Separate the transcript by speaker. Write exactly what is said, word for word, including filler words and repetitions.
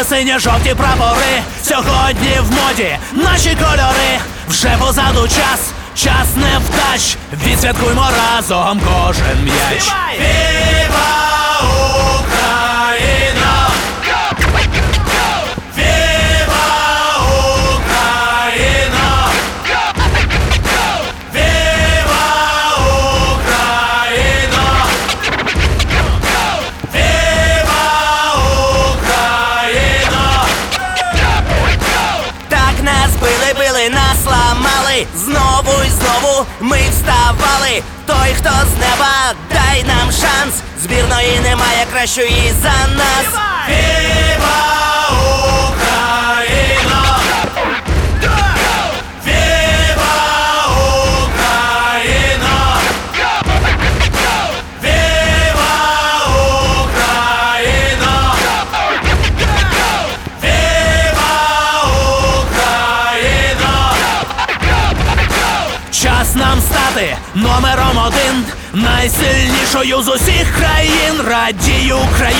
Speaker 1: синьо-жовті прапори сьогодні в моді, наші кольори. Вже позаду час, час невдач. Відсвяткуймо разом кожен м'яч. Віва Україна! Віва Україна! Віва Україна! Віва Україна!
Speaker 2: Так нас били, били, нас ламали. Знову й знову ми вставали. Той, хто з неба, дай нам шанс. Збірної немає кращої за нас.
Speaker 1: Віва Україна! Віва Україна! Віва Україна! Віва Україна! Час нам стати номером один, найсильнішою з усіх країн. Радій, Україно!